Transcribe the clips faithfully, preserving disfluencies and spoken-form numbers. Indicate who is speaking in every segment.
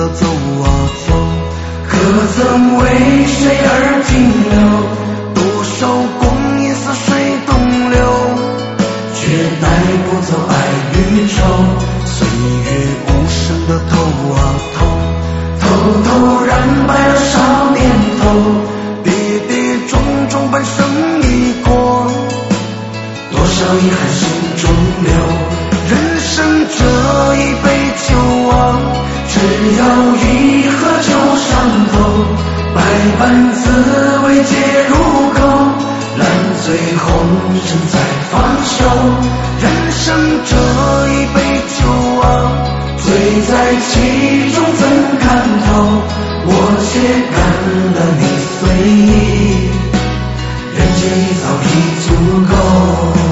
Speaker 1: 走啊走，可曾为谁而停留？独守光阴似水东流，却带不走爱与愁。岁月无声的透啊透，偷偷染白了少年头。跌跌撞撞半生已过，多少遗憾心中留。人生这一杯酒啊，只要一喝就上头，百般滋味皆入口，烂醉红尘再放手。人生这一杯酒啊，醉在其中怎看透？我却干了你随意，人间已早已足够。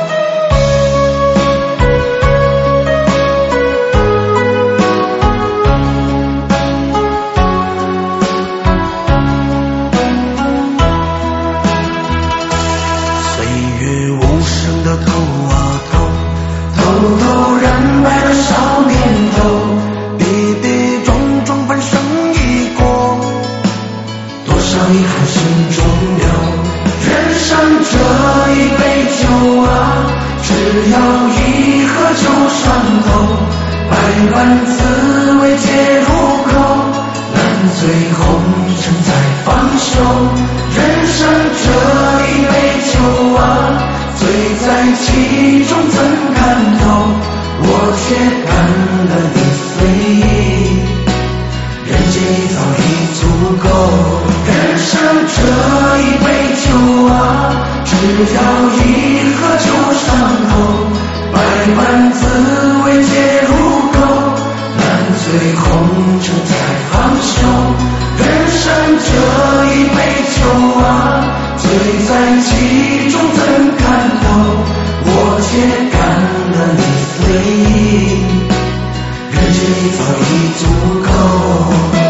Speaker 1: 百般滋味皆入口，烂醉红尘再放手。人生这一杯酒啊，醉在其中怎看透？我却干了你随意，人间已早已足够。人生这一杯酒啊，只要一喝就上头，百般滋味皆入口，醉红尘才放手。人生这一杯酒啊，醉在其中怎看透？我却干了你随意，人间已早已足够。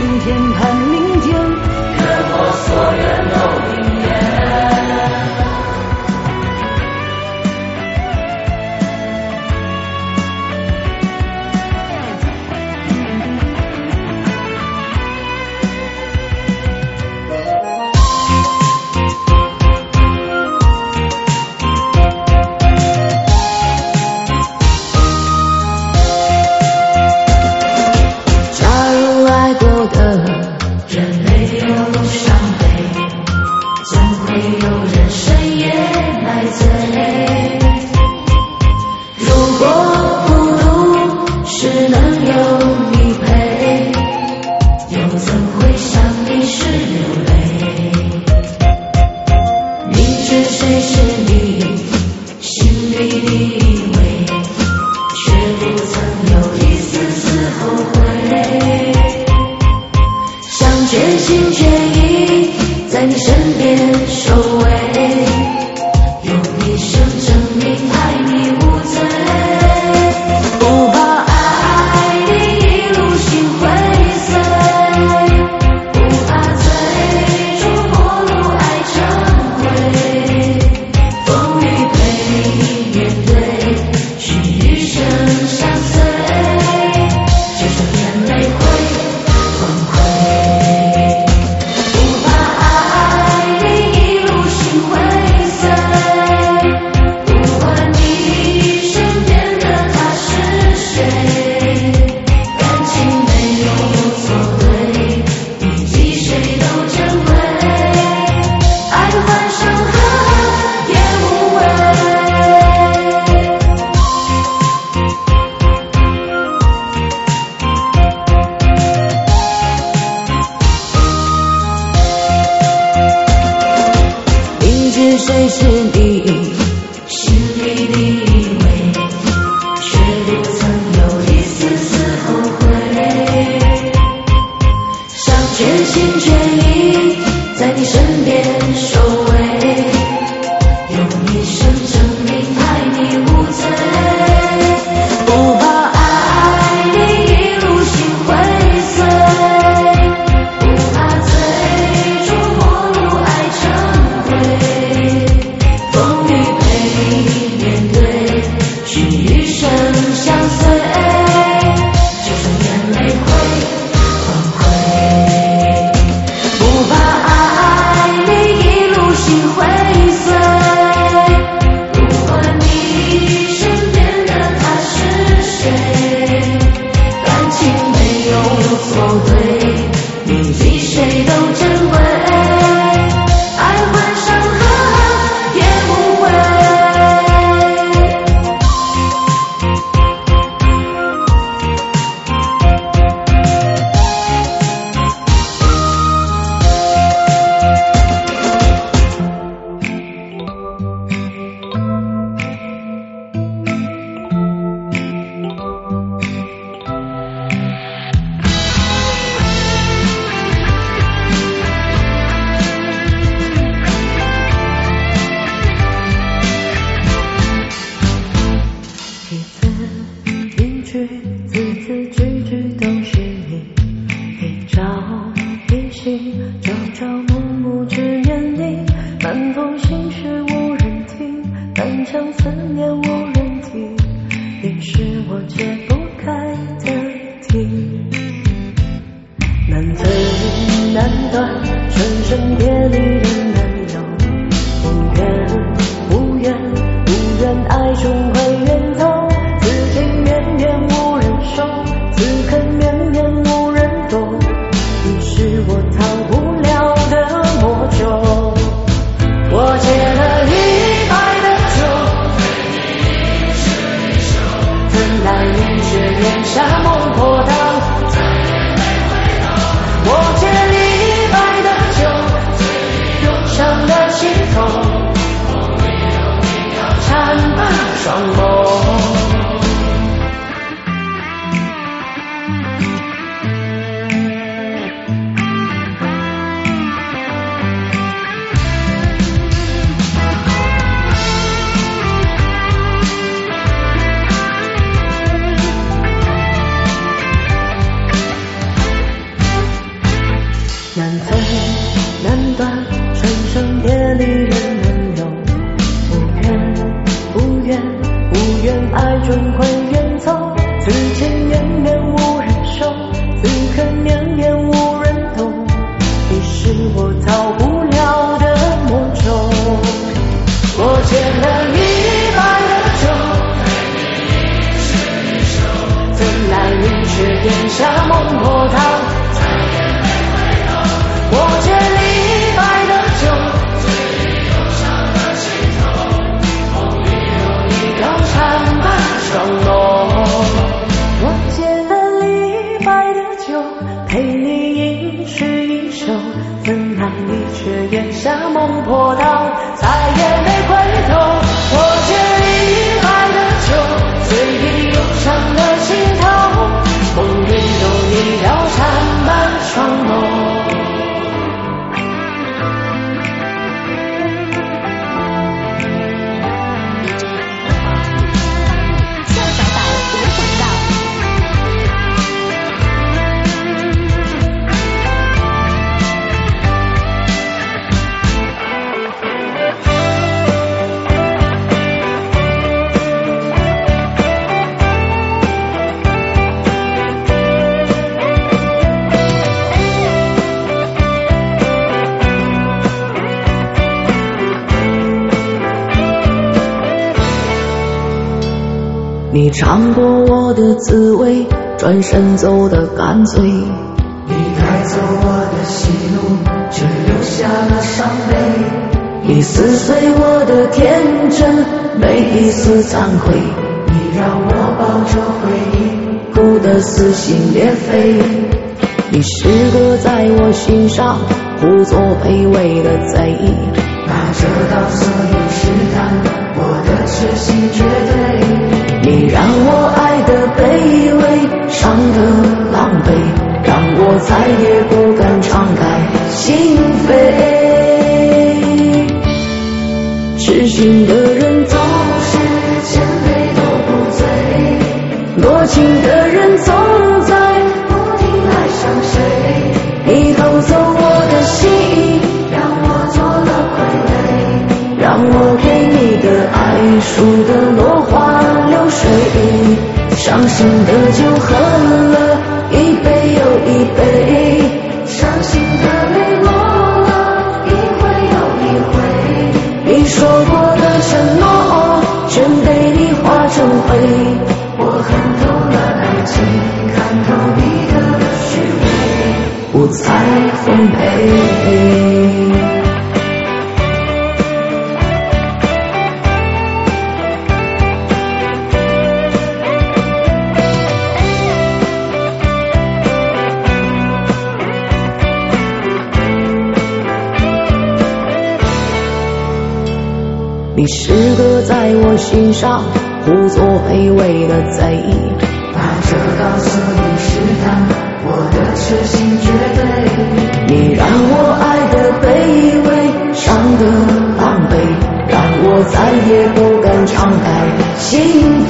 Speaker 2: 天盼明天，
Speaker 1: 愿我所愿都应验。
Speaker 2: 咽下孟婆汤。我借李白的酒，醉里忧伤的心头，梦里有你貂蝉满双眸。我借了李白的酒，陪你吟诗一首，怎奈你却咽下孟婆汤，再也没回头。我借李白的酒，醉里忧伤的心头，梦里有你貂蝉满双眸。你尝过我的滋味，转身走得干脆。
Speaker 1: 你带走我的喜怒，只留下了伤悲。
Speaker 2: 你撕碎我的天真，没一丝惭愧。
Speaker 1: 你让我抱着回忆，
Speaker 2: 哭得撕心裂肺。你是个在我心上胡作非为的贼，
Speaker 1: 拿着刀色已试探我的痴心绝对。
Speaker 2: 你让我爱得卑微，伤得狼狈，让我再也不敢敞开心扉。痴心的人总是千杯都不醉，多情的人总在不停爱上谁。你偷走我的心，让我做了傀儡，让我给你的爱输得落花流水。伤心的酒喝了一杯又一杯，
Speaker 1: 伤心的泪落了一回又一回。
Speaker 2: 你说过的承诺全被你化成灰。
Speaker 1: 我看透了爱情，看透你的虚伪，
Speaker 2: 不再奉陪。你是个在我心上胡作非为的贼，
Speaker 1: 拿着刀色已试探我的痴心绝对。
Speaker 2: 你让我爱得卑微，伤得狼狈，让我再也不敢敞开心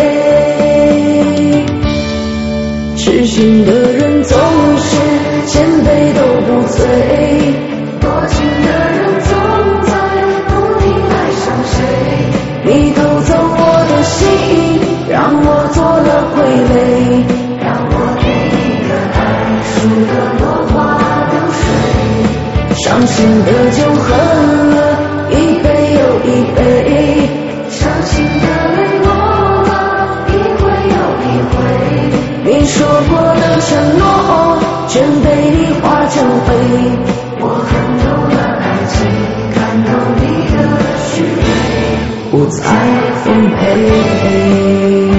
Speaker 2: 扉。痴心的人总是千杯都不醉，
Speaker 1: 多情的人总在不停爱上谁。
Speaker 2: 你偷走我的心，让我做了傀儡，
Speaker 1: 让我给你的爱输得落花流水。
Speaker 2: 伤心的酒喝了一杯又一杯，
Speaker 1: 伤心的泪落了一回又一回。
Speaker 2: 你说过的承诺全被你化成灰。
Speaker 1: 我看透了爱情，看透你的虚伪，
Speaker 2: 不再奉陪。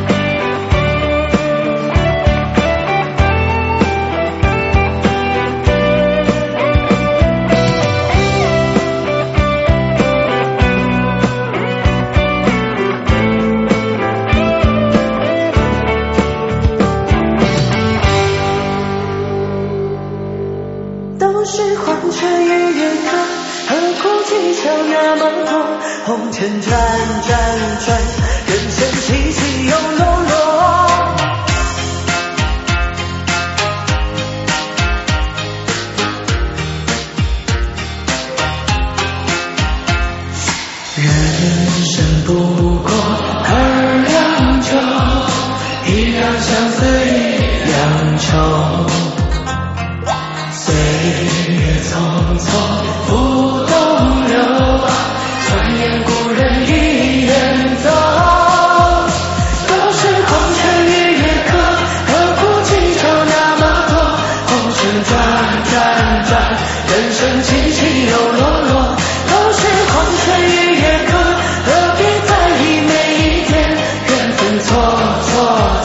Speaker 2: 都是黄泉与月歌，何苦计较那么多？红尘转转转，人生起起又落落。
Speaker 1: 人生不过二两酒，一两相思一两愁。岁月匆匆不东流，转眼故人已远走。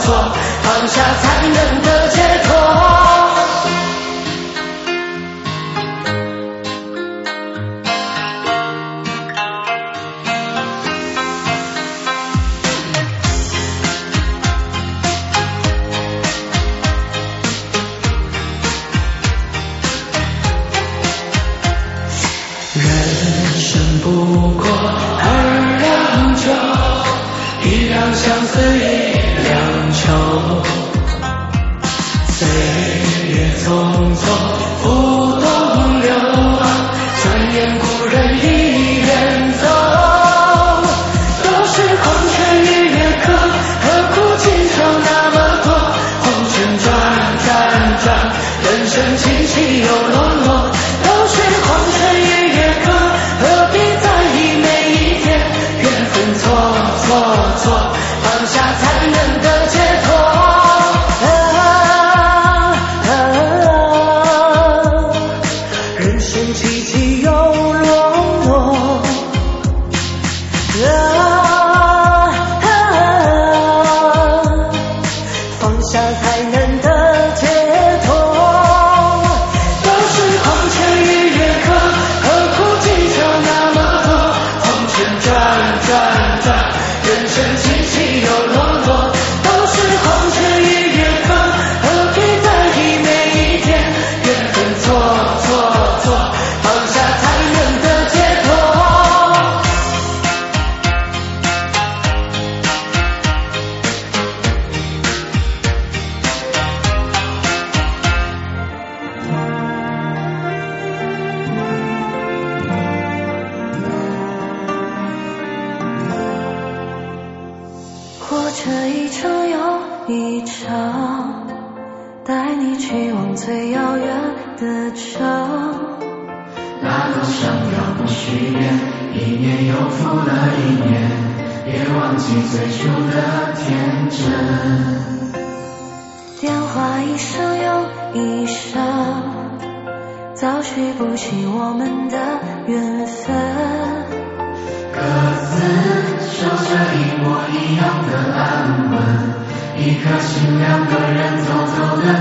Speaker 2: 错，放下才能得解脱。
Speaker 1: 人生不过二两酒，一两相思一两愁，岁月匆匆不东流，转眼故人已远走。都是红尘与月客，何苦今生那么多？红尘转转转，人生起起又落落，都是红尘与月客，何必在意每一天？缘分错错错，放下才能得解脱。啊啊啊、人生起起又落落。啊啊、放下才能得解脱。都是红尘与月客，何苦计较那么多？红尘转转转，人生起起又落落。都是红尘与月客，何必在意每一天？缘分错错错，放下才能得解脱。
Speaker 2: 活着一场又一场，带你去往最遥远的城。
Speaker 1: 那路上遥不许愿，一年又复了一年，别忘记最初的天真。
Speaker 2: 电话一声又一声，早许不起我们的缘分。
Speaker 1: 各自守着一模一样的安稳，一颗心两个人偷偷的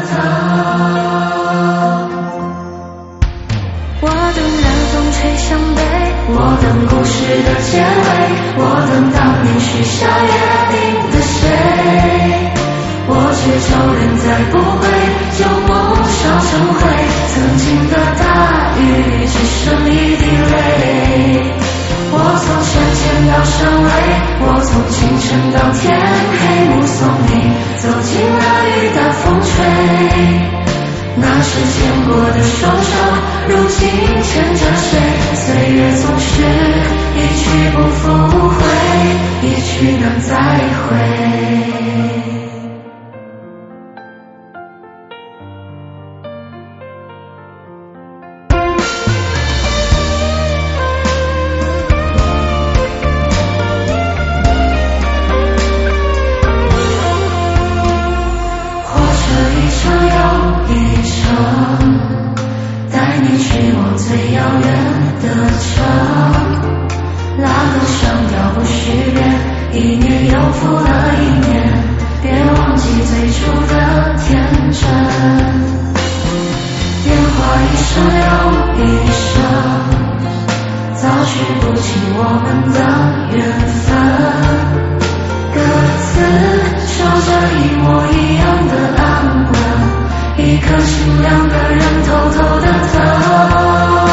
Speaker 1: 疼。
Speaker 2: 我等南风吹向北，我等故事的结尾，我等当年许下约定的谁。我却就人在不归，旧梦烧成灰，曾经的大雨只剩一滴泪。我从山前到山尾，我从清晨到天黑，目送你走进了雨打风吹。那时牵过的双手，如今牵着谁？岁月总是一去不复回，一去难再回。带你去往最遥远的城，那路上遥不许变，一年又复了一年，别忘记最初的天真。电话一声又一声，早许不起我们的缘分。各自守着一模一样的安稳，一颗心两个人偷偷的疼。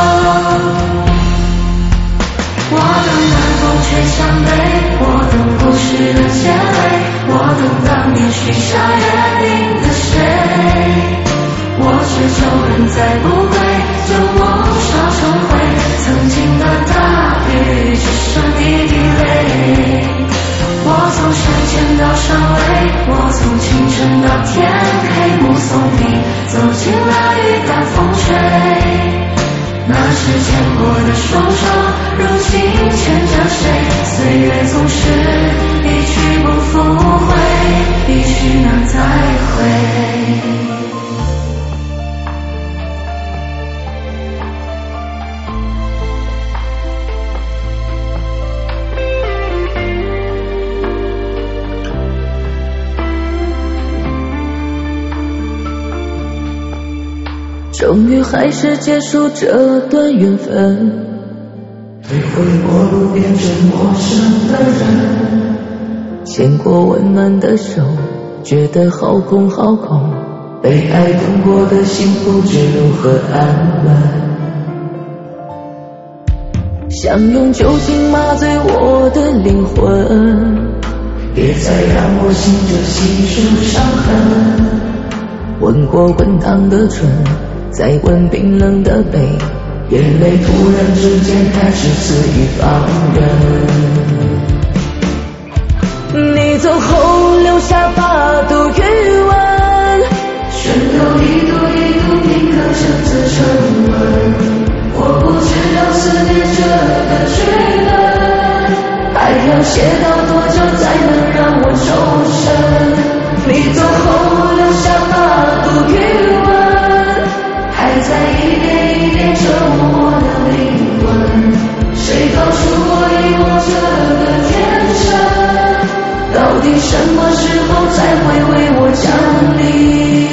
Speaker 2: 我等南风吹向北，我等故事的结尾，我等当年许下约定的谁。我却就人在不归，旧梦烧成灰，曾经的大雨只剩一滴泪。我从山前到山尾，我从清晨到天黑，目送你走进了雨打风吹。那时牵过的双手，如今牵着谁？岁月总是一去不复回，一去难再回。 终于还是结束这段缘分。
Speaker 1: 退回陌路变成陌生的人，
Speaker 2: 牵过温暖的手，觉得好空好空，
Speaker 1: 被爱动过的心不知如何安稳。
Speaker 2: 想用酒精麻醉我的灵魂，
Speaker 1: 别再让我醒着细数伤痕。
Speaker 2: 吻过滚烫的唇，再吻冰冷的背，
Speaker 1: 眼泪突然之间开始肆意放任。
Speaker 2: 你走后留下八度余温，
Speaker 1: 渗透一度一度铭刻成自沉稳。我不知道思念这个剧本，
Speaker 2: 还要写到多久才能让我抽身？你走后留下八度余温，
Speaker 1: 还在一点一点折磨我的灵魂。谁告诉我遗忘这个天生？
Speaker 2: 到底什么时候才会为我降临？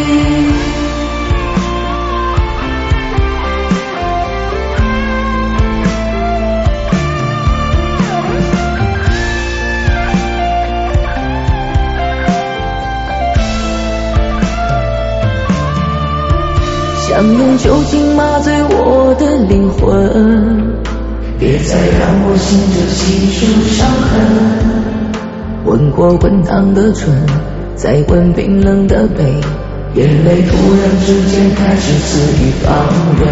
Speaker 2: 想用酒精麻醉我的灵魂，
Speaker 1: 别再让我醒着细数伤痕。
Speaker 2: 吻过滚烫的唇，再吻冰冷的背，
Speaker 1: 眼泪突然之间开始肆意放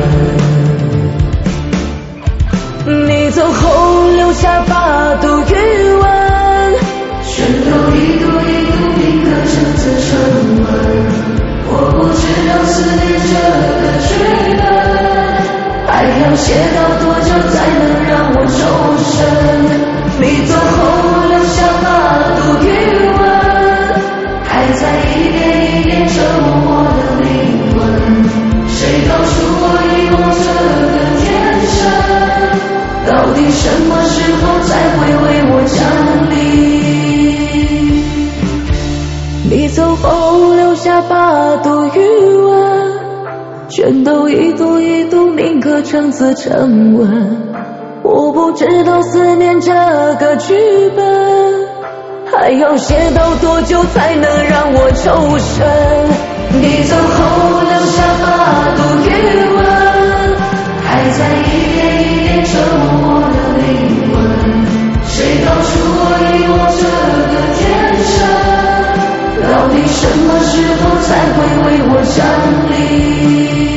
Speaker 2: 任。你走后留下八度余温，
Speaker 1: 渗透一度一度铭刻成自沉稳。我不知道思念这个剧本，
Speaker 2: 还要写到多久才能让我抽身？你走后留下八度余温，
Speaker 1: 还在一点一点折磨我的灵魂。谁告诉我遗忘这个天生？
Speaker 2: 到底什么时候才会为我降临？你走后留下八度余温，全都一度一度铭刻成自沉稳。我不知道思念这个剧本，还要写到多久才能让我抽身？
Speaker 1: 你走后留下八度余温，还在一点一点折磨我的灵魂。谁告诉我遗忘这个天生？
Speaker 2: 到底什么时候才会为我降临？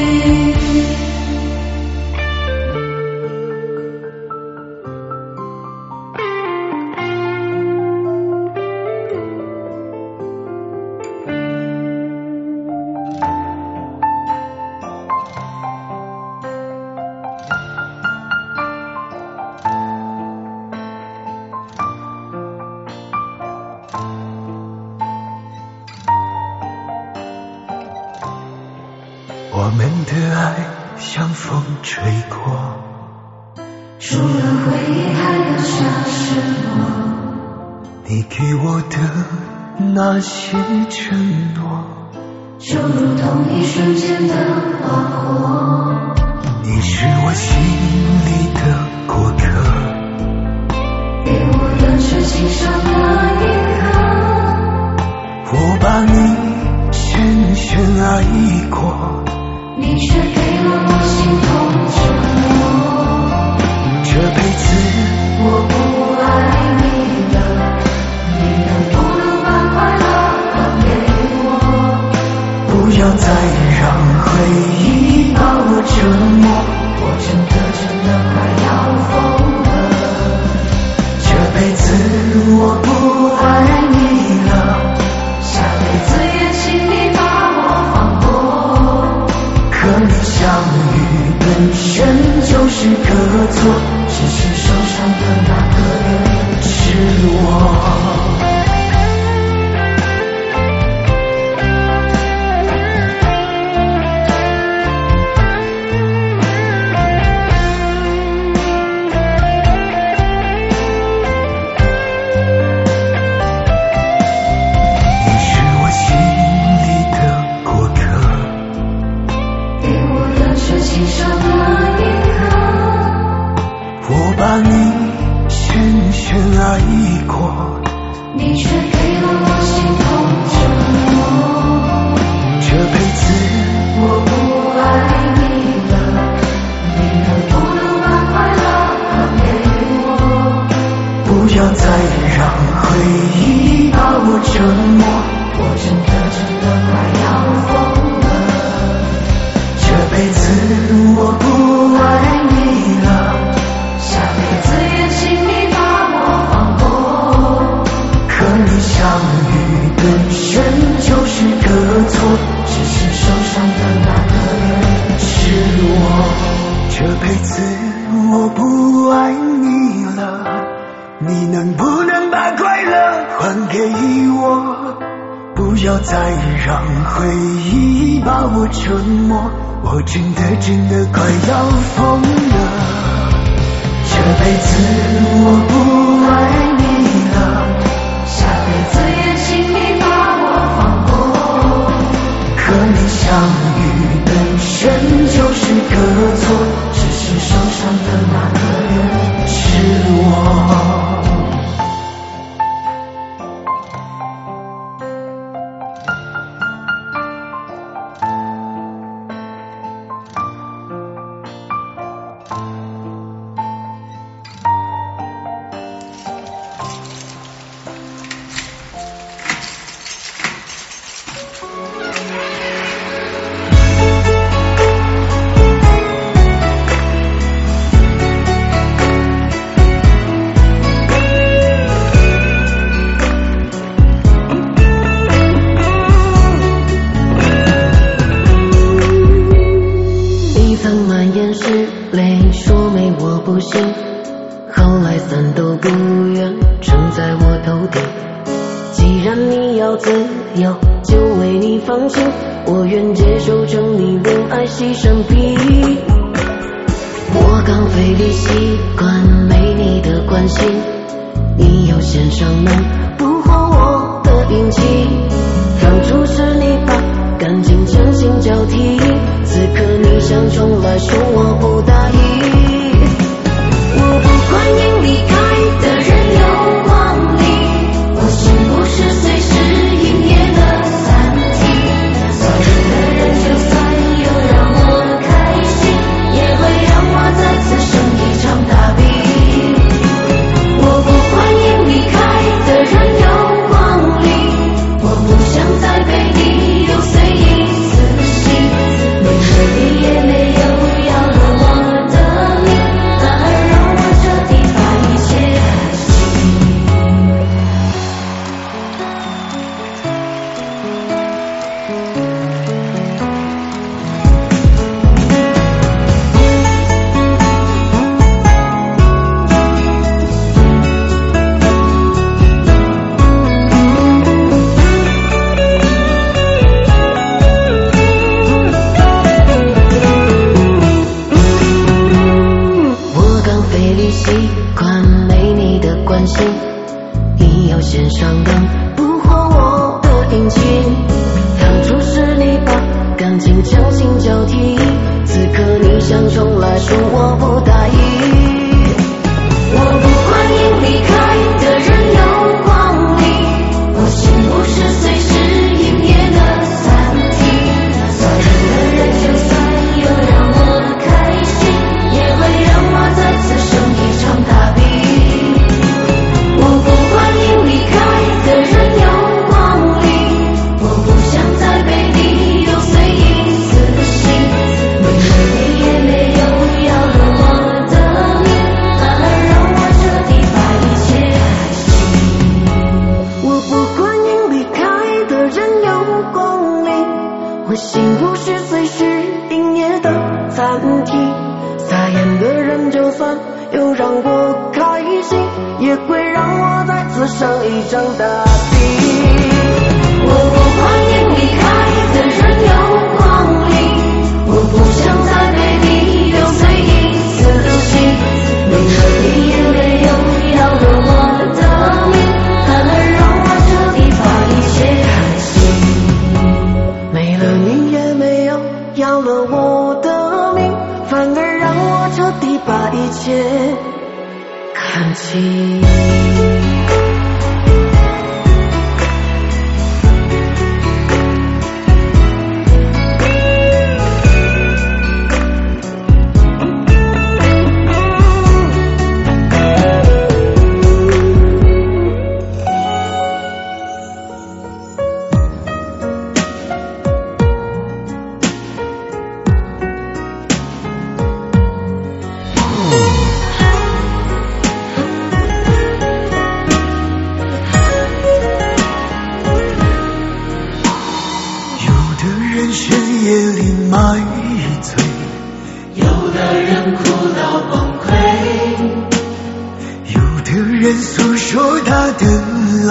Speaker 1: 我们的爱像风吹过，
Speaker 3: 除了回忆还留下什么？
Speaker 1: 你给我的那些承诺，
Speaker 3: 就如同一瞬间的划过。
Speaker 1: 你是我心里的过客，
Speaker 3: 给我的是心上的一刻。
Speaker 1: 我把你深深爱过，
Speaker 3: 你却给了我心痛折磨。
Speaker 1: 这辈子
Speaker 3: 我不爱你了，你能不能把快乐还给我？
Speaker 1: 不要再让回忆把我折磨，
Speaker 3: 我真的真的快要疯了。
Speaker 1: 这辈子我不爱你了，
Speaker 3: 下辈子也请你把我放过。
Speaker 1: 和你相遇的相遇本身就是个错，只是受伤的那个人是我。这辈子我不爱你了，你能不能把快乐还给我？不要再让回忆把我折磨，我真的真的快要疯了。这辈子我不爱你了，
Speaker 3: 下辈子也请你把我放过。
Speaker 1: 和你相遇本身就是个错，只是受伤的那个人是我。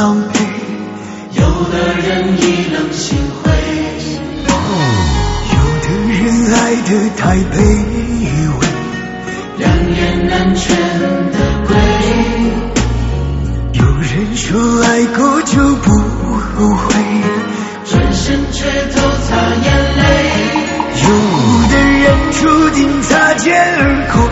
Speaker 1: 狼狈，
Speaker 2: 有的人意冷心灰，
Speaker 1: 有的人爱得太卑微，
Speaker 2: 两眼难全的鬼。
Speaker 1: 有人说爱过就不后悔，
Speaker 2: 转身却偷擦眼泪。
Speaker 1: 有的人注定擦肩而过，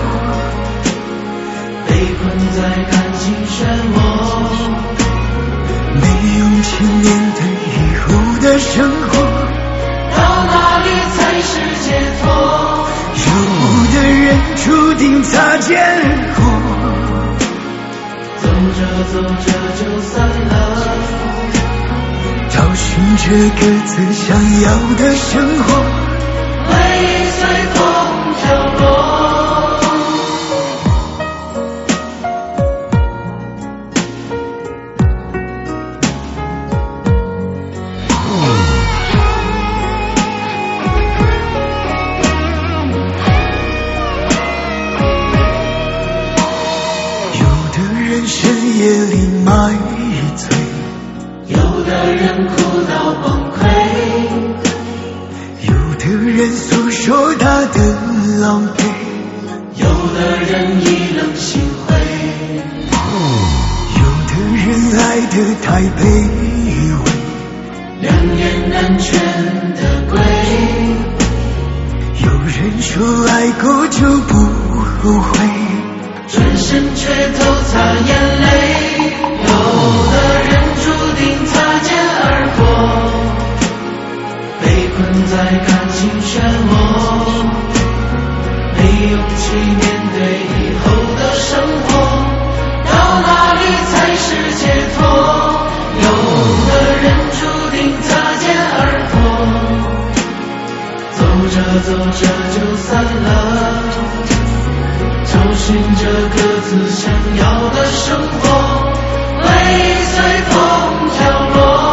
Speaker 2: 被困在感情漩涡，
Speaker 1: 没勇气面对以后的生活，
Speaker 2: 到哪里才是解脱？
Speaker 1: 有的人注定擦肩而过，
Speaker 2: 走着走着就散了，
Speaker 1: 找寻着各自想要的生活，
Speaker 2: 回忆随风飘落。
Speaker 1: 深夜里买醉，
Speaker 2: 有的人哭到崩溃，
Speaker 1: 有的人诉说他的狼狈，
Speaker 2: 有的人意冷心灰，
Speaker 1: 有的人爱得太卑微，
Speaker 2: 两眼难全的鬼。
Speaker 1: 有人说爱过就不后悔，
Speaker 2: 转身却偷擦眼泪。有的人注定擦肩而过，被困在感情漩涡，没勇气面对以后的生活，到哪里才是解脱？有的人注定擦肩而过，走着走着就散了，找寻着各自想要的生活，回忆随风飘落。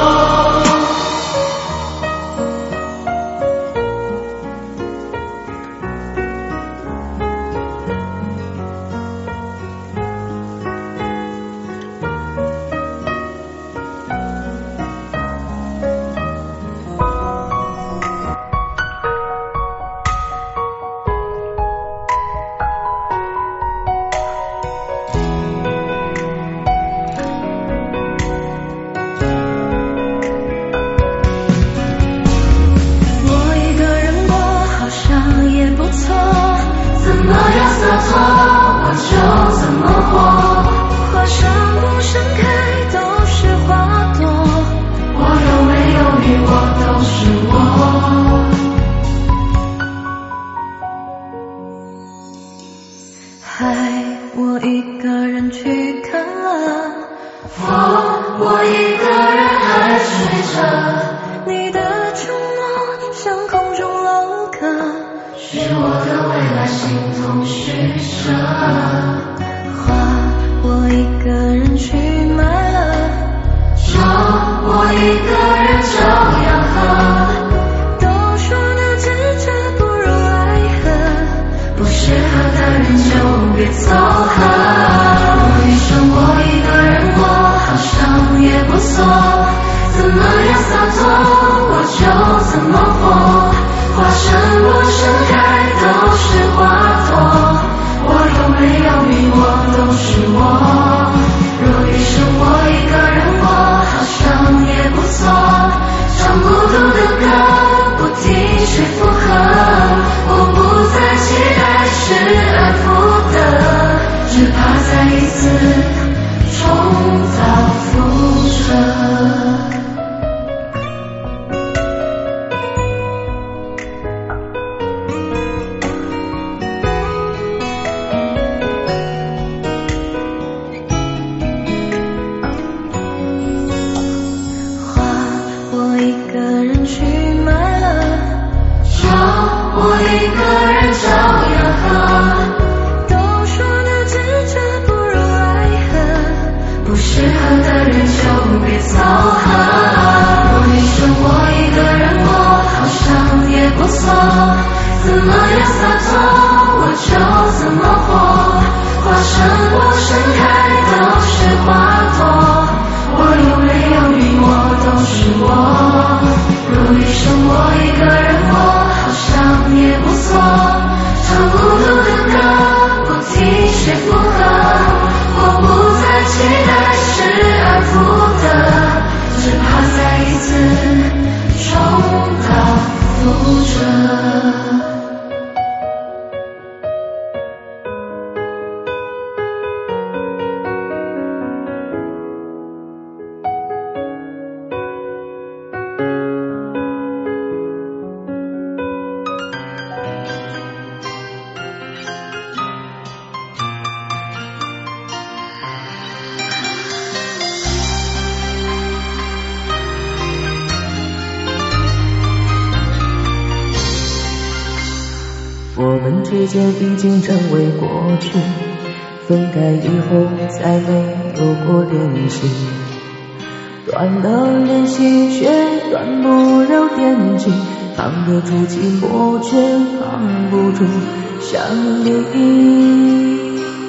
Speaker 2: 们之间已经成为过去，分开以后再没有过联系，断了联系却断不了惦记，扛得住寂寞却扛不住想你。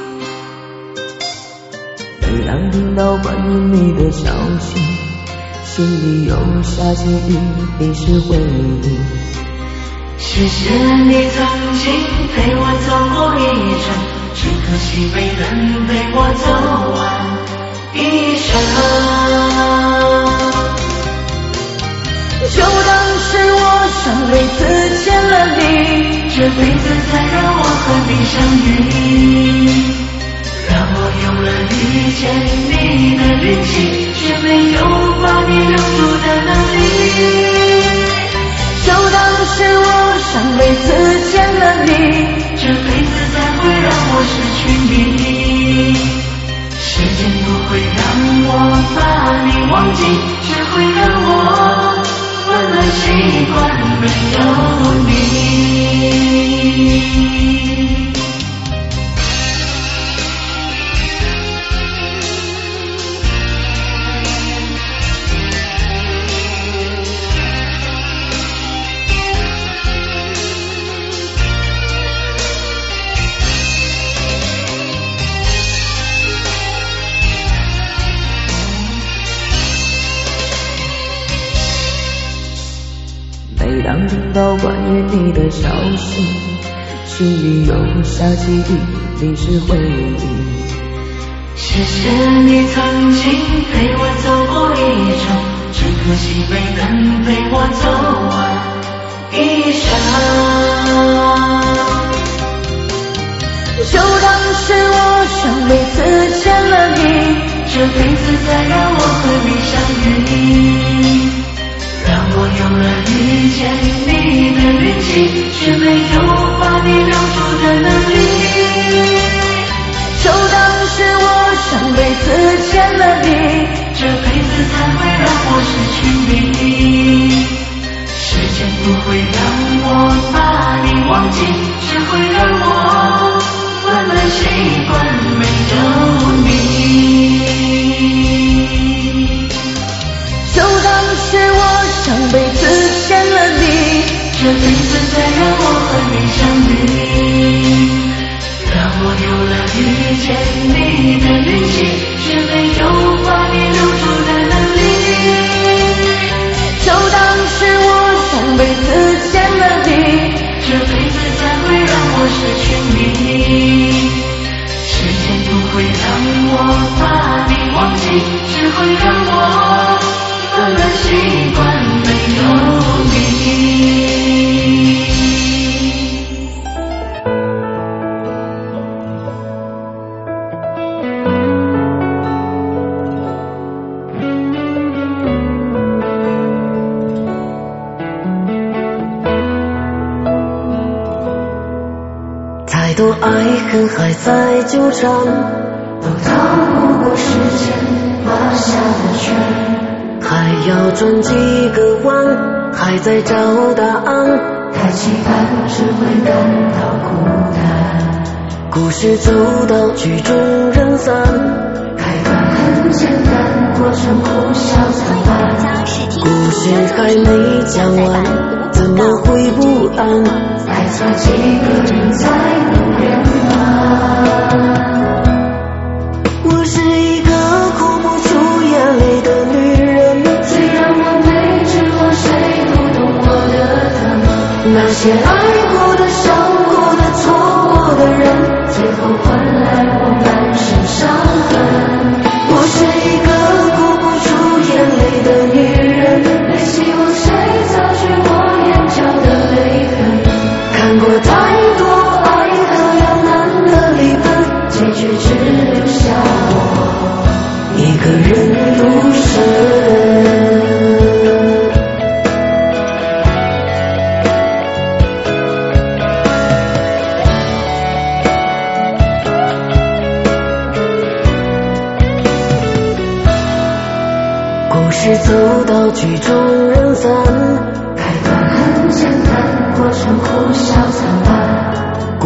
Speaker 2: 每当听到关于你的消息，心里又下起雨淋湿回忆。
Speaker 1: 谢谢你曾经陪我走过一程，只可惜没能陪我走完一生。
Speaker 2: 就当是我上辈子欠了你，
Speaker 1: 这辈子才让我和你相遇，让我有了遇见你的运气，却没有把你留住的能力。
Speaker 2: 就当是我上辈子欠了你，
Speaker 1: 这辈子才会让我失去你。时间不会让我把你忘记，只会让我慢慢习惯没有你。
Speaker 2: 每当听到关于你的消息，心里又下起雨淋湿回忆。
Speaker 1: 谢谢你曾经陪我走过一程，只可惜没能陪我走完一生。
Speaker 2: 就当是我上辈子欠了你，
Speaker 1: 这辈子才让我和你相遇，让我有了遇见你的运气，却没有把你留住的能力。
Speaker 2: 就当是我上辈子欠了你，
Speaker 1: 这辈子才会让我失去你。时间不会让我把你忘记，只会让我慢慢习惯没有你。
Speaker 2: 就当是我上辈子欠了你，
Speaker 1: 这辈子才让我和你相遇，让我有了遇见你的运气，却没有把你留住的能力。
Speaker 2: 就当是我上辈子欠了你，
Speaker 1: 这辈子才会让我失去你。时间不会让我把你忘记，只会让我慢慢习惯没有你。
Speaker 2: 太多爱恨还在纠缠，
Speaker 3: 都逃不过时间画下的圈，
Speaker 2: 还要转几个弯，还在找答案。
Speaker 3: 太期盼只会感到孤单，
Speaker 2: 故事走到曲终人散，
Speaker 3: 开端很简单，过程苦笑参半。
Speaker 2: 故事还没讲完，怎么会不安？
Speaker 3: 爱错几个人才能圆满？
Speaker 2: 我是一个哭不出眼泪的女人，
Speaker 3: 虽然我没指望谁都懂我的疼，
Speaker 2: 那些爱过的、伤过的、错过的人，
Speaker 3: 最后换来我满身伤痕。
Speaker 2: 我是一个哭不出眼泪的女人，
Speaker 3: 没希望谁擦去我眼角的泪痕，
Speaker 2: 看过太多爱和两难的离分，
Speaker 3: 结局只留下我
Speaker 2: 一个人独身。故事走到曲终人散，
Speaker 3: 开端很简单，过程苦笑参半。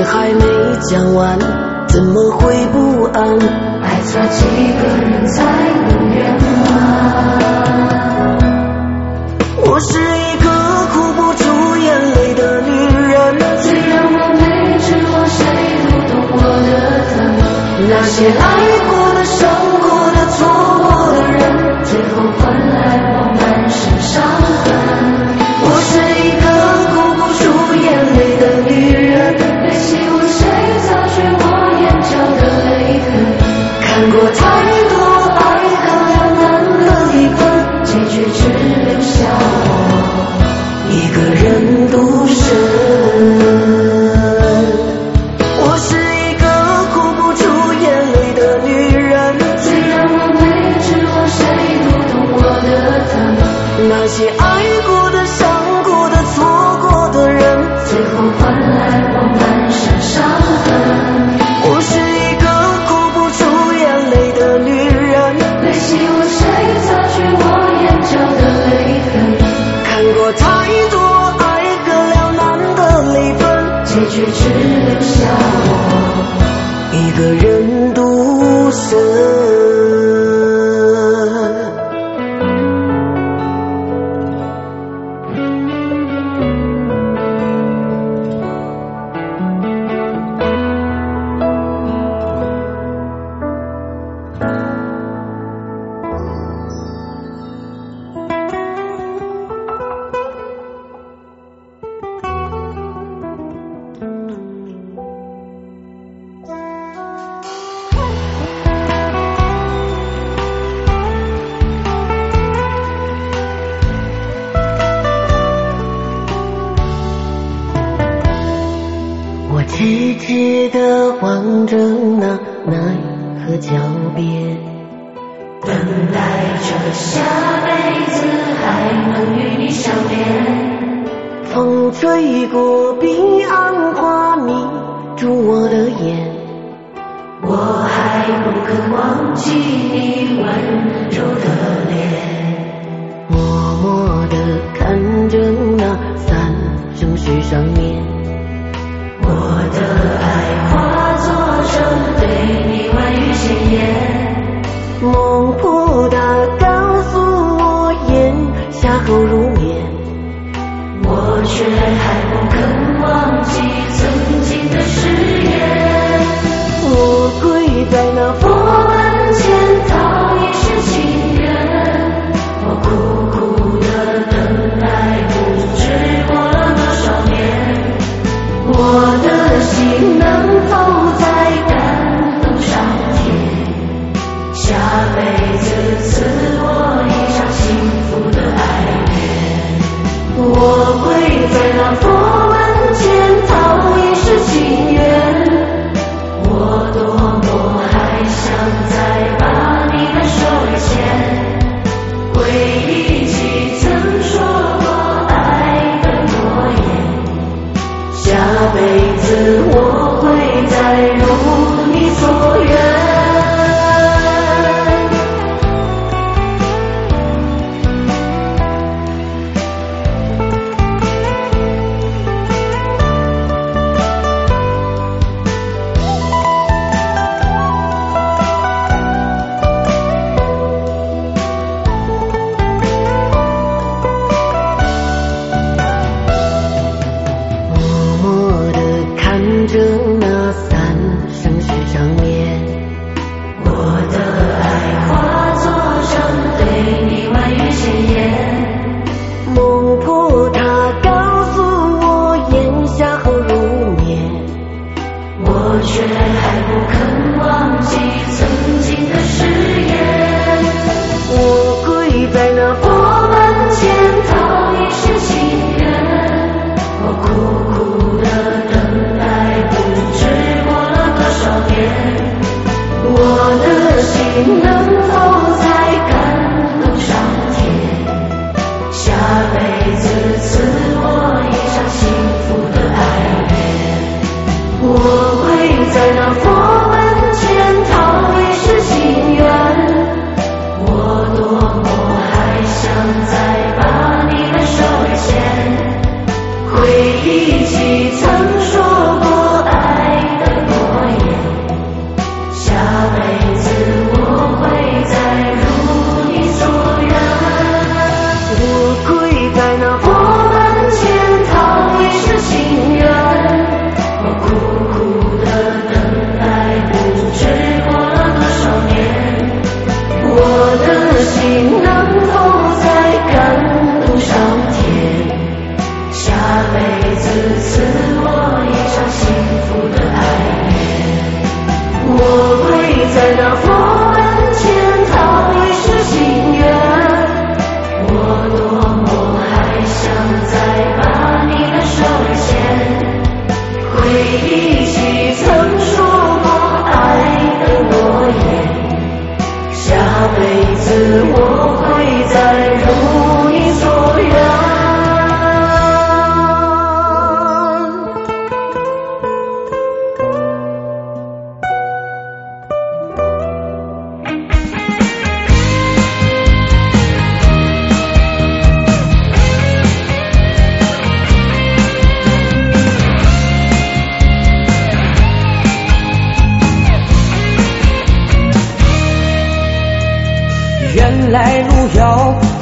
Speaker 2: 还没讲完，怎么会不安？
Speaker 3: 爱错几个人才能圆满？
Speaker 2: 我是一个哭不出眼泪的女人，
Speaker 3: 虽然我没指望谁读懂我的疼，
Speaker 2: 那些爱过的、伤过的、错过的人，
Speaker 3: 最后换来我满身伤痕。
Speaker 2: 我是一个哭不出眼泪的女人，
Speaker 3: 没希望谁擦去我眼角的泪痕，
Speaker 2: 看过太多爱恨两难的离分，
Speaker 3: 结局只留下我
Speaker 2: 一个人独身。我是一个哭不出眼泪的女人，
Speaker 3: 虽然我没指望谁读懂我的疼，
Speaker 2: 那些爱过的、伤过的、错过的人，
Speaker 3: 最后换来我满身伤痕。
Speaker 2: 我是一个哭不出眼泪的女人，
Speaker 3: 没希望谁擦去我眼角的泪痕，
Speaker 2: 看过太多爱恨两难的离分，
Speaker 3: 结局只留下我
Speaker 2: 一个人独身。痴痴地望着那奈何桥边，
Speaker 3: 等待着下辈子还能与你相恋。
Speaker 2: 风吹过彼岸花迷住我的眼，
Speaker 3: 我还不肯忘记你温柔的脸，
Speaker 2: 默默地看着那三生石上面，
Speaker 3: 我的爱化作成对你万语千言，
Speaker 2: 梦破它告诉我眼下后如眠，
Speaker 3: 我却还不肯忘记曾经的誓言。
Speaker 2: 我跪在那佛
Speaker 3: 门前讨一世情缘，我苦苦的等待，不知过了多少年，我的心能否再感动上天，下辈子赐我一场幸福的爱恋。我跪在那佛门前讨一世情缘，我多么还想再把你的手给牵，回忆起曾说过爱的诺言，下辈子我会再如你所愿。
Speaker 2: 着那三生石上面，
Speaker 3: 我的爱化作成对你万语千言，
Speaker 2: 梦破它告诉我眼下后如眠，
Speaker 3: 我却还不肯忘记曾经的誓言。
Speaker 2: 我跪在那佛
Speaker 3: 门前讨一世情缘，我苦苦的等待，不知过了多少年，我的心能否再感动上天，下辈子赐我一场幸福的爱恋。我跪在那佛门前讨一世情缘，我多么还想再把你的手给牵，回忆起曾说过爱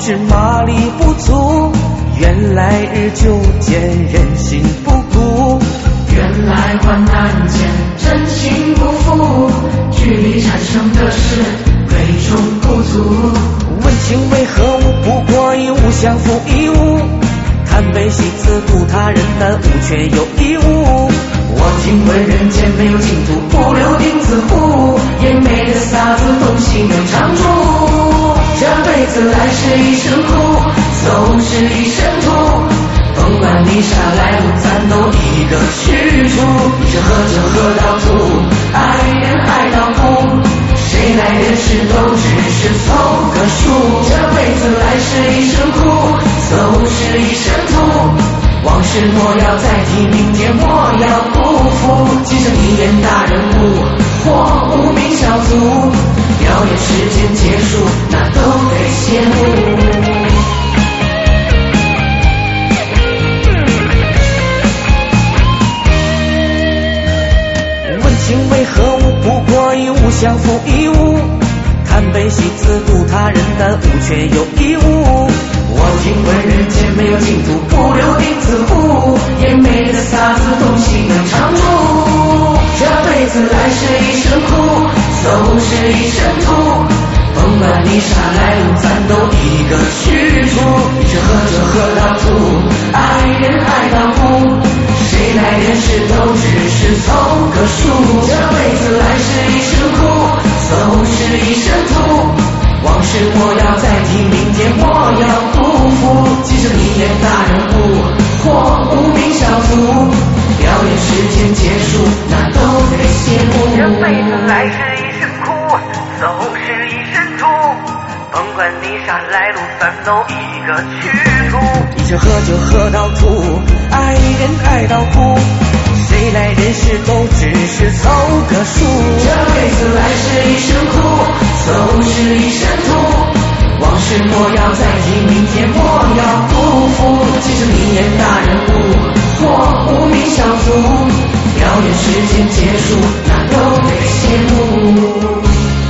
Speaker 1: 知马力不足，原来日久见人心不古，
Speaker 3: 原来患难见真情不负，距离产生的是贵重不足。
Speaker 1: 问情为何物，不过以物相负一物，贪悲喜自度他人的物却有一物。
Speaker 3: 我听闻人间没有净土，不留丁字户，也没得啥子东西能常住。这辈子来是一身苦，走是一身土，甭管泥沙来路，咱都一个去处。这河这河到土，爱人爱到苦，谁来人世都只是凑个数。这辈子来是一身苦，走是一身土，往事莫要再提，明天莫要辜负。今生一眼大人物，或无名小卒，表演时间结束，那都得谢幕。
Speaker 1: 问情为何物，不过以物相负一物，贪悲喜自度他人的物却有一物。
Speaker 3: 我听闻人间没有净土，不留丁字户，也没得啥子东西能常住。这辈子来是一身苦，走是一身土，甭管泥沙来路，咱都一个去处。这河这河到土，爱人爱到苦，谁来人世都只是凑个数。这辈子来是一身苦，走是一身土，往事莫要再提，明天莫要辜负。今生一眼大人物，或无名小卒，表演时间结束，那都得谢幕。
Speaker 1: 这辈子来是一身苦，走是一身土，甭管泥沙来路，咱都一个去处。一这河就河到土，爱人爱到苦，谁来人世都只是凑个数。
Speaker 3: 这辈子来是一身苦，走是一身土，往事莫要再提，明天莫要辜负。今生一眼大人物，或无名小卒，表演时间结束，那都得谢幕。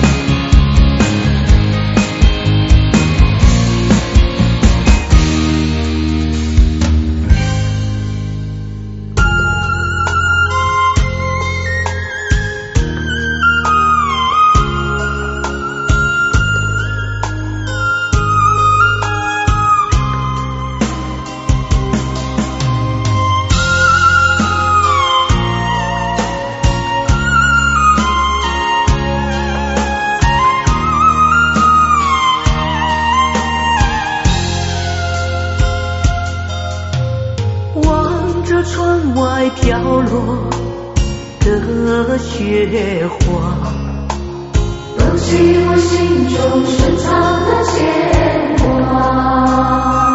Speaker 2: 窗外飘落的雪花，
Speaker 3: 勾起我心中深藏的牵挂。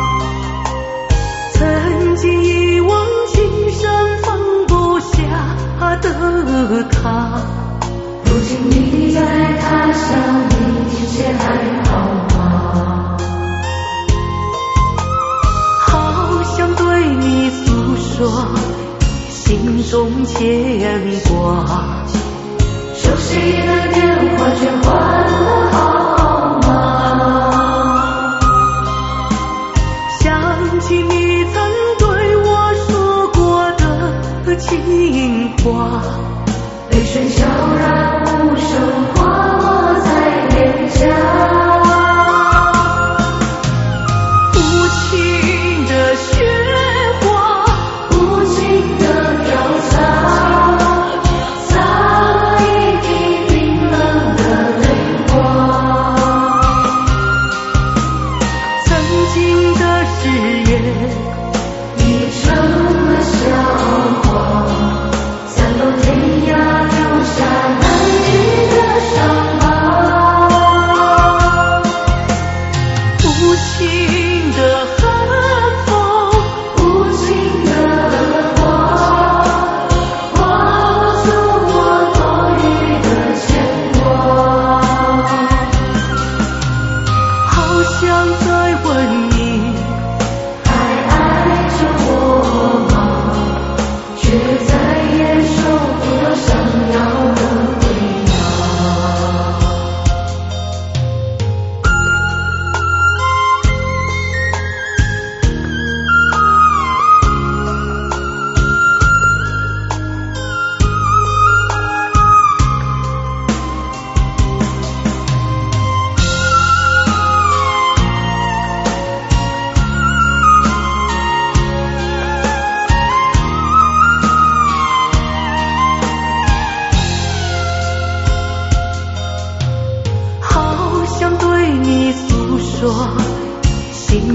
Speaker 2: 曾经一往情深放不下的他，
Speaker 3: 如今你在他乡，你一切还好吗？
Speaker 2: 好想对你诉说心中牵挂，
Speaker 3: 熟悉的电话却换了号码，
Speaker 2: 想起你曾对我说过的情话，
Speaker 3: 泪水悄然无声滑落在脸颊。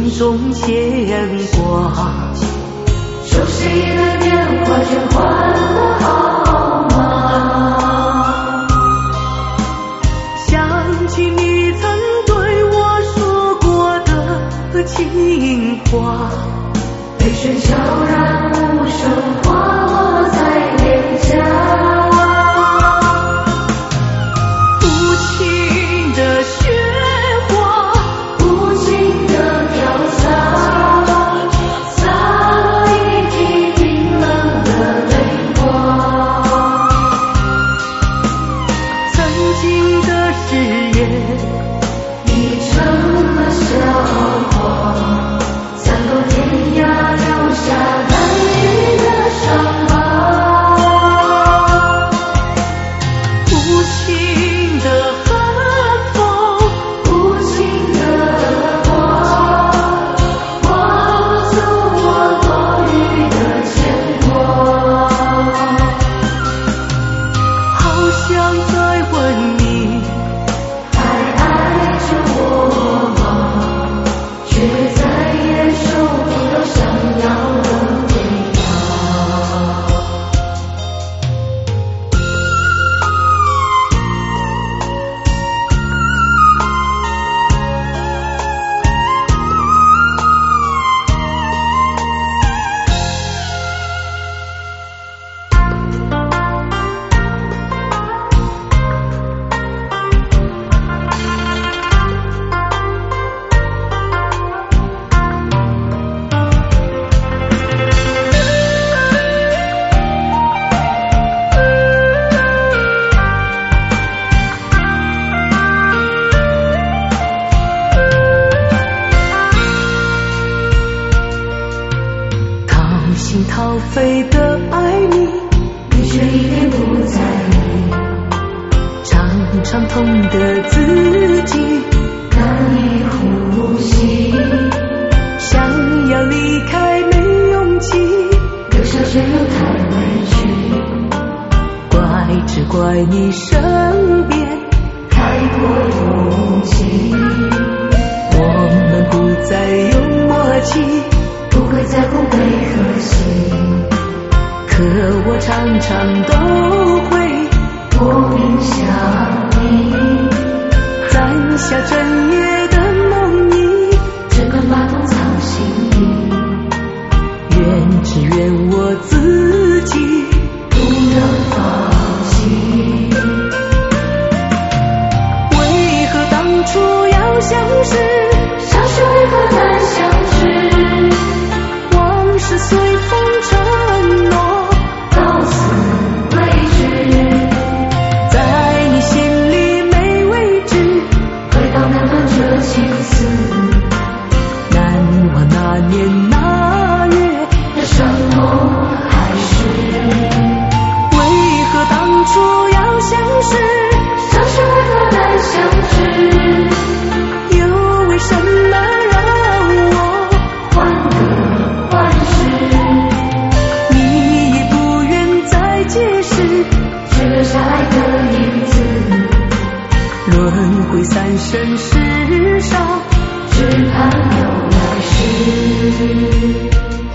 Speaker 2: 心中牵挂。
Speaker 3: 熟悉的电话却换了号码，
Speaker 2: 想起你曾对我说过的情话，
Speaker 3: 泪水悄然无声滑落在脸颊。
Speaker 2: 无情的雪花，
Speaker 3: 无情的飘洒，洒落一地冰冷的泪花。
Speaker 2: 曾经的誓言
Speaker 3: 已成了笑话，三沟天涯留下难愈的伤疤。
Speaker 2: 无情的寒风，
Speaker 3: 无情的花，化不走我多余的牵挂。
Speaker 2: 好想再问你，
Speaker 3: 还爱着我吗？却再也收不到想要的回答。
Speaker 2: 掏心掏肺的爱你，
Speaker 3: 你却一点不在意，
Speaker 2: 常常痛的自己
Speaker 3: 难以呼吸，
Speaker 2: 想要离开没勇气，
Speaker 3: 留下却又太委屈，
Speaker 2: 怪只怪你身边
Speaker 3: 太过用心。
Speaker 2: 我们不再有默契，
Speaker 3: 不会在乎为何心，
Speaker 2: 可我常常都会
Speaker 3: 莫名想你，
Speaker 2: 攒下整夜的梦呓，
Speaker 3: 只管把痛藏心里，
Speaker 2: 愿只愿我自己
Speaker 3: 不能放弃。
Speaker 2: 为何当初要相识，
Speaker 3: 相识为何难相知，
Speaker 2: 往事随风沉落，
Speaker 3: 到此为止，
Speaker 2: 在你心里没位置，
Speaker 3: 回到那段这情丝，
Speaker 2: 难忘那年那月
Speaker 3: 的伤痛还是。
Speaker 2: 为何当初要相识，
Speaker 3: 相识为何难相知，
Speaker 2: 又为什么让我
Speaker 3: 患得患失，
Speaker 2: 你也不愿再解释，
Speaker 3: 只留下爱的影子，
Speaker 2: 轮回三生石上，
Speaker 3: 只盼有来世。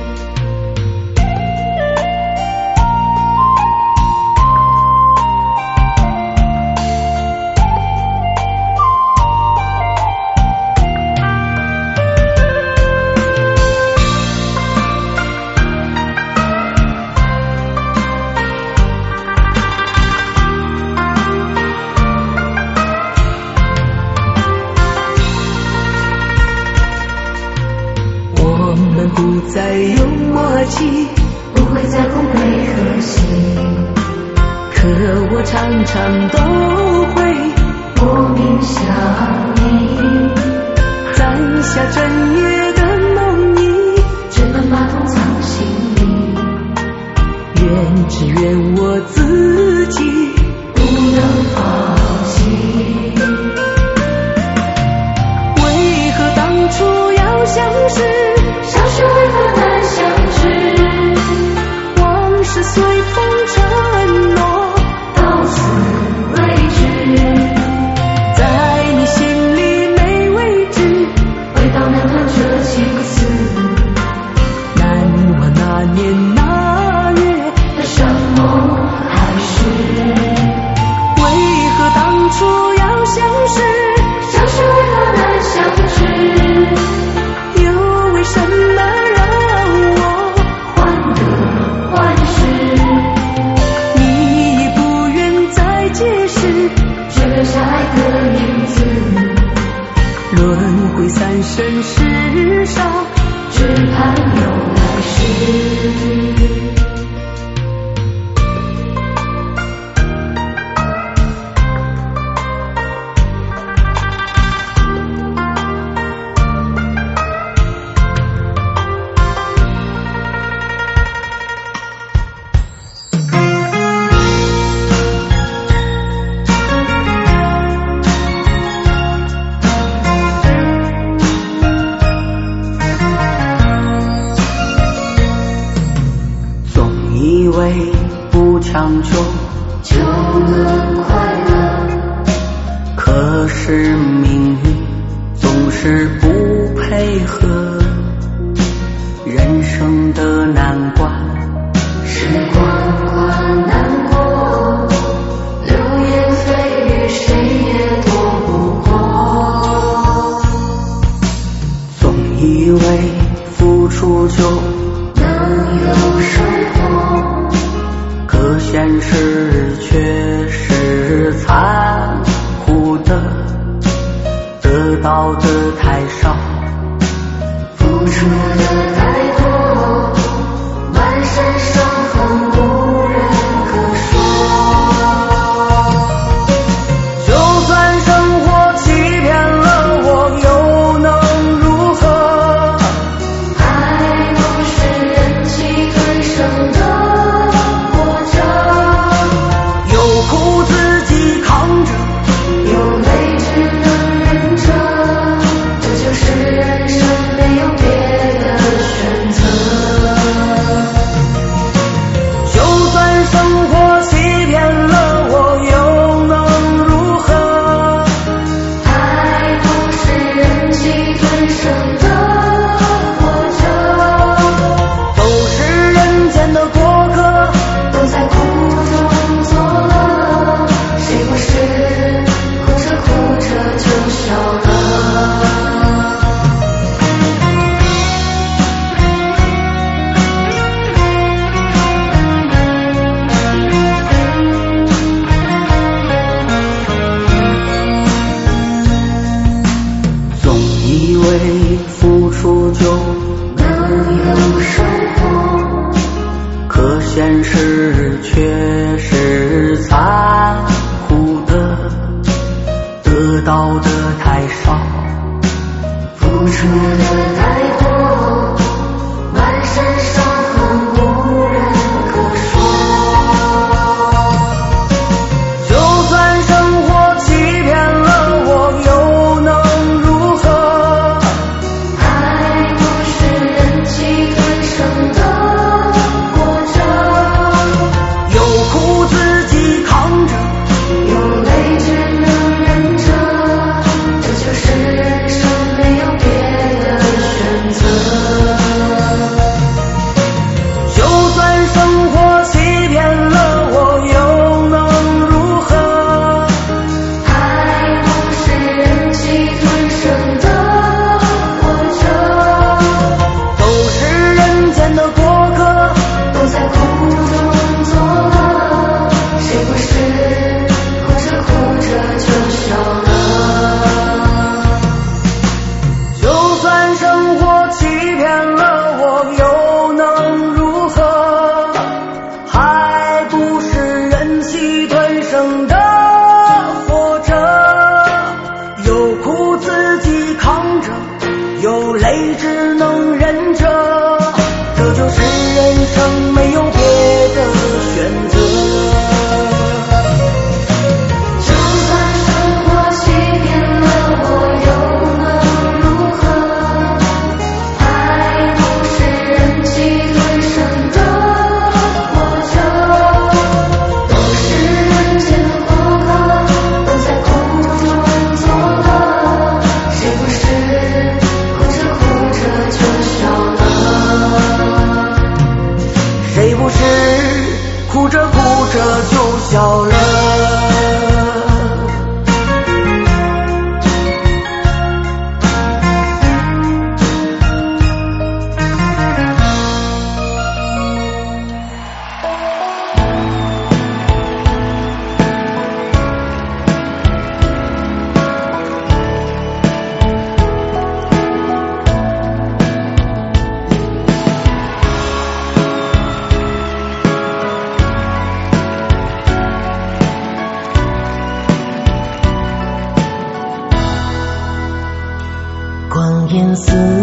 Speaker 2: 我们不再有默契，
Speaker 3: 不会在乎为何心，
Speaker 2: 可我常常都会
Speaker 3: 莫名想你，
Speaker 2: 攒下整夜的梦呓，
Speaker 3: 只能把痛藏心里，
Speaker 2: 愿只愿我自己
Speaker 3: 不能放弃。
Speaker 2: 为何当初要相识，
Speaker 3: 相识为何难相知，
Speaker 2: 往事随风沉落，
Speaker 3: 到此为止，
Speaker 2: 在你心里没位置，
Speaker 3: 回到那段这情
Speaker 2: 人世上，只盼有来世。
Speaker 4: 强求
Speaker 2: 就能快乐，
Speaker 4: 可是命运总是不配合，人生的难关
Speaker 2: 是关关难过，流言蜚语谁也躲不过，
Speaker 4: 总以为付出就
Speaker 2: 能有收获，
Speaker 4: 可现实却是残酷的，得到的太少，
Speaker 2: 付出的太多，满身伤痕无人可说。
Speaker 4: 就算生活欺骗了我，又能如何？
Speaker 2: 爱不是忍气吞声的活着，
Speaker 4: 有苦自己扛着，
Speaker 2: 有泪只能忍着，这就是人生，没有别的选择。
Speaker 4: 就算生活欺骗了我，又能如何？
Speaker 2: 爱不是忍气吞声的活着，
Speaker 4: 都是人间的过客，
Speaker 2: 都在苦中作乐，谁不是哭着哭着就笑了？
Speaker 4: 总以为付出就
Speaker 2: 能有收获，
Speaker 4: 可现实却是残酷的，得到的太少，
Speaker 2: 付出的太多，满身伤痕无人可说。
Speaker 4: 就算生活欺骗了我，又能如何？
Speaker 2: 爱不是忍气吞声的活着，
Speaker 4: 有苦自己扛着，
Speaker 2: 有泪只能忍着，这就是人生，没有别的选择。
Speaker 4: 就算生活欺骗了我，又能如何？
Speaker 2: 爱不是忍气吞声的活着，
Speaker 4: 都是人间的过客，
Speaker 2: 都在苦中作乐，谁不是哭着哭着就笑了？
Speaker 4: 就算生活欺骗了我，又能如何？还不是忍气吞声的活着，有苦自己扛着，有泪只能忍着，这就是人生，没有别的选择。
Speaker 2: 就算生活欺骗了我，又能如何？爱不是忍气吞声的活着，都是人间的过客，都在苦中作乐，谁不是哭着哭着就笑了？
Speaker 4: 谁不是哭着哭着就笑了？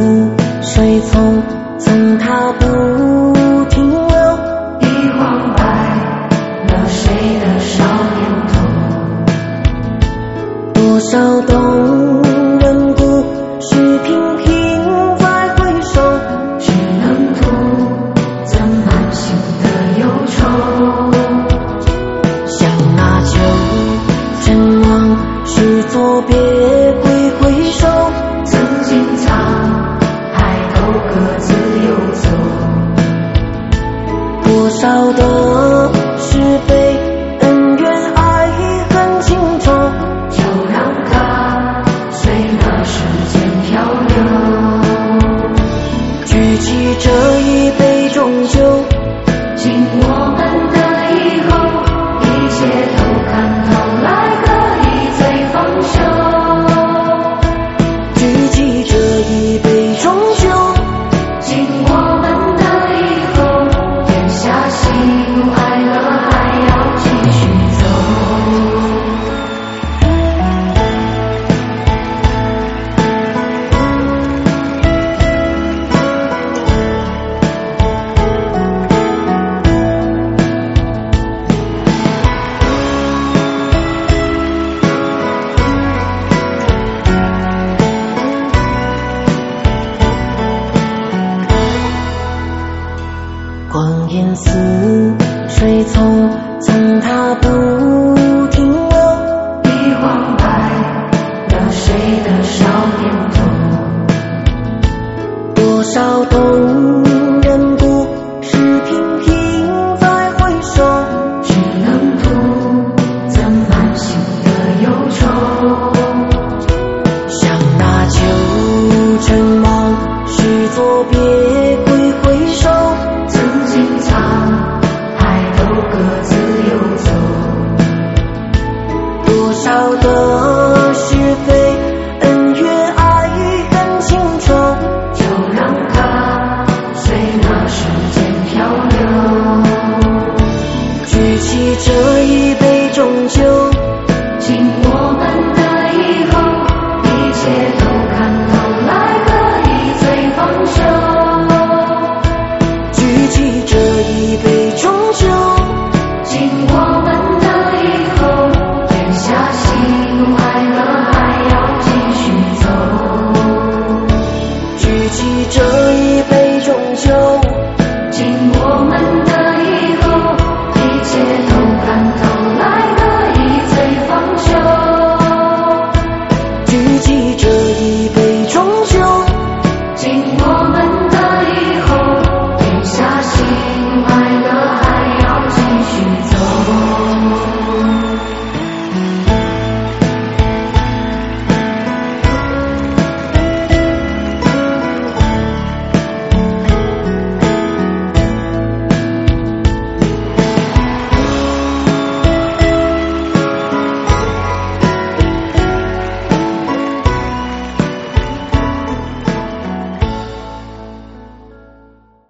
Speaker 4: 水从曾踏不停留，
Speaker 3: 一晃白了谁的少年头，
Speaker 4: 多少动人故事频频再回首，
Speaker 3: 只能徒增满心的忧愁。
Speaker 4: 像那秋晨往事作别挥挥手，
Speaker 3: 曾经沧海都各自游走，
Speaker 4: 多少的是非恩怨爱恨情仇，
Speaker 3: 就让它随那时间漂流。
Speaker 4: 举起这一杯中酒，
Speaker 3: 敬我们的以后，一切都看透来可以最放手。
Speaker 4: 举起这一杯中酒，
Speaker 3: 敬我们的以后，天下喜怒哀乐还要继续走。
Speaker 4: 光阴似水从曾踏不停留，
Speaker 3: 一晃白了谁的少年头，
Speaker 4: 多少动人故事频频再回首，
Speaker 3: 只能徒增满心的忧愁。
Speaker 4: 像那秋晨往事作别挥挥手，
Speaker 3: 曾经沧海都各自游走，
Speaker 4: 多少的是非恩怨爱恨情仇，
Speaker 3: 就让它随那时间漂流。
Speaker 4: 举起这一杯中酒，
Speaker 3: 敬我们的以后，一切都看透来可以最放手。
Speaker 4: 举起这一杯中酒，
Speaker 3: 敬我们的以后，天下喜怒哀乐还要继续走。
Speaker 4: 举起这